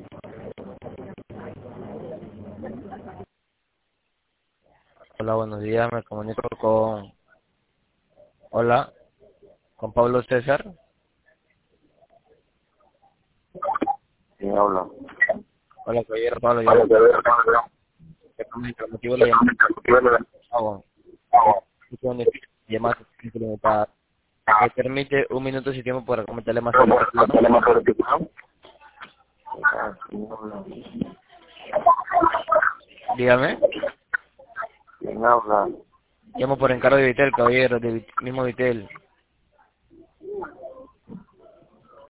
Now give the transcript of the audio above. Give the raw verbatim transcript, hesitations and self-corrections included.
Hola, buenos días, me comunico con... Hola, con Pablo César. Sí, habla. Hola, caballero Pablo, yo le te comento el motivo de la llamada. Llamada implementada. Me permite un minuto si tiempo para comentarle más sobre el reclamo. Ah, sí, habla. Dígame. ¿Quién habla? Llamo por encargo de Vitel, caballero, de Vit- mismo Vitel.